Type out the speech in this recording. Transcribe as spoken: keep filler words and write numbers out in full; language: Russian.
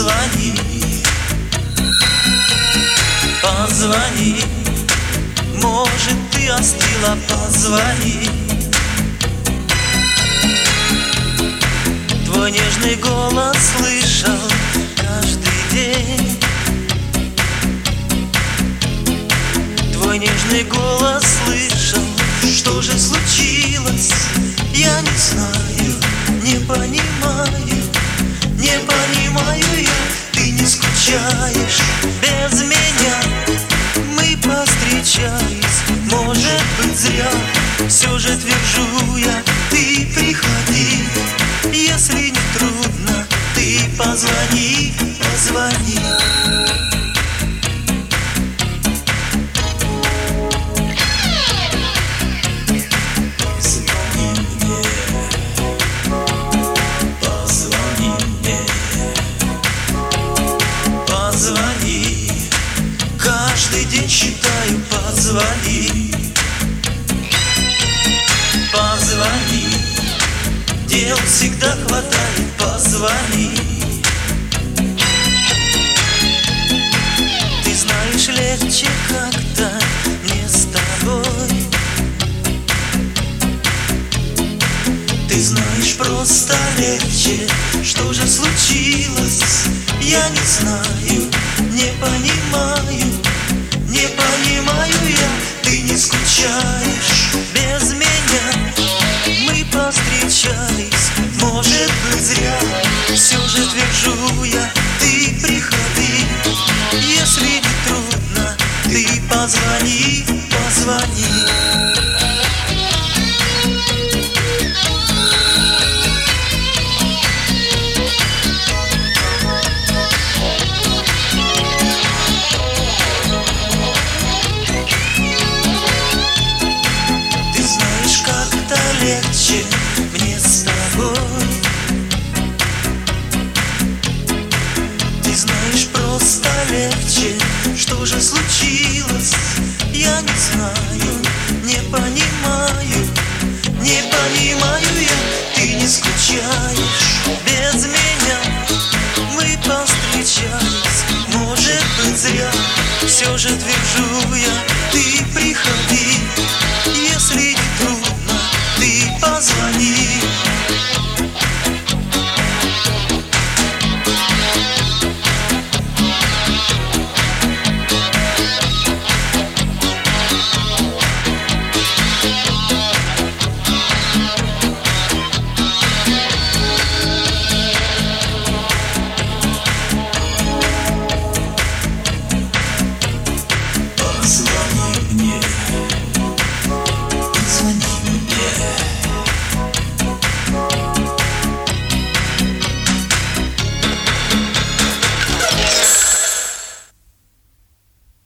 позвони, позвони. Может, ты остыла, позвони. Твой нежный голос слышал каждый день. Твой нежный голос слышал. Что же случилось? Я не знаю, не понимаю, не понимаю я. Ты не скучаешь без меня. Мы повстречались, может быть зря. Все же твержу я, ты приходи. Если не трудно, ты позвони, позвони. Позвони, каждый день считаю, позвони. Позвони, дел всегда хватает, позвони. Ты знаешь, легче как-то мне с тобой. Ты знаешь, просто легче. Что же случилось? Я не знаю, не понимаю, не понимаю я. Ты не скучаешь без меня. Мы повстречались, может быть зря. Все же твержу я, ты приходи. Если не трудно, ты позвони, позвони. Легче мне с тобой. Ты знаешь, просто легче. Что же случилось? Я не знаю, не понимаю, не понимаю я. Ты не скучаешь без меня. Мы повстречались, может быть зря. Все же твержу я, ты приходи. Если не трудно, ты позвони.